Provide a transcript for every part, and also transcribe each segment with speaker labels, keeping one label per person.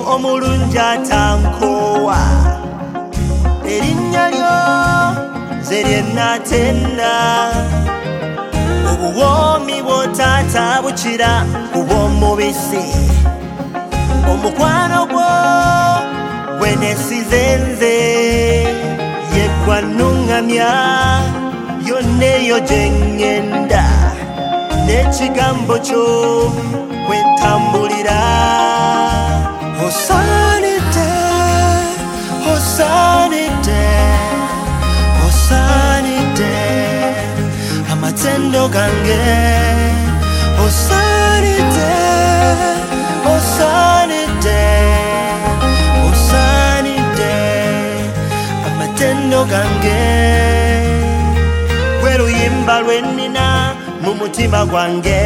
Speaker 1: omulungi atankoowa erinnya lyo nze lye natenda obuwoomi bw'otaata bukira ku bw'omubisi omukwano gwo gwe nesize nze yegwa nuŋŋamya yonna eyo gye ŋŋenda n'ekigambo kyo bwe ntambulira osaanidde osaanidde osaanidde amatendo gange osaanidde osaanidde osaanidde amatendo gange gwe luyimba lwe nnina mu mutima gwange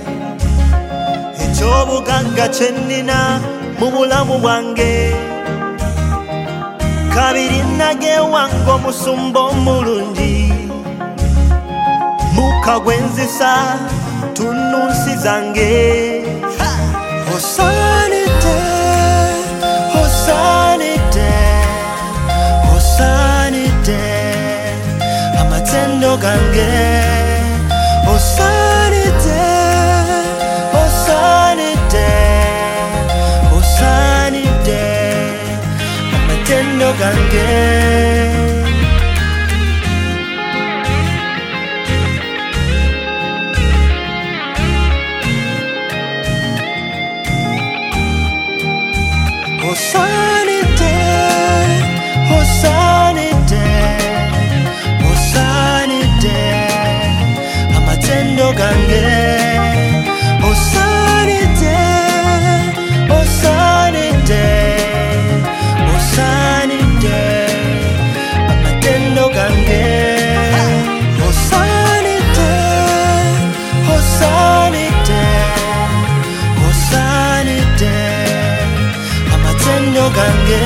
Speaker 1: eky'obugagga kye nnina mu bulamu bwange kabiri nagewange omusumba omulungi muka gwe nzisa tunnunsi zange osaanidde osaanidde osaanidde amatendo gange osaanidde osaanidde osaanidde amatendo gange osaanidde osaanidde osaanidde amatendo gange osaanidde osaanidde osaanidde amatendo gange osaanidde osaanidde osaanidde amatendo gange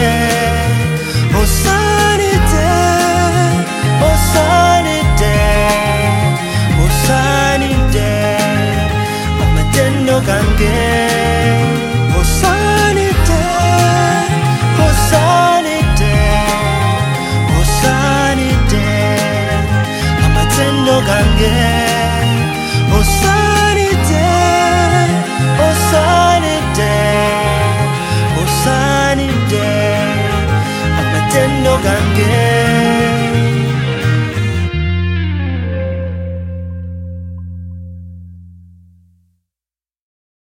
Speaker 1: osaanidde osaanidde osaanidde amatendo gange osaanidde osaanidde osaanidde amatendo gange osaanidde osaanidde osaanidde amatendo gange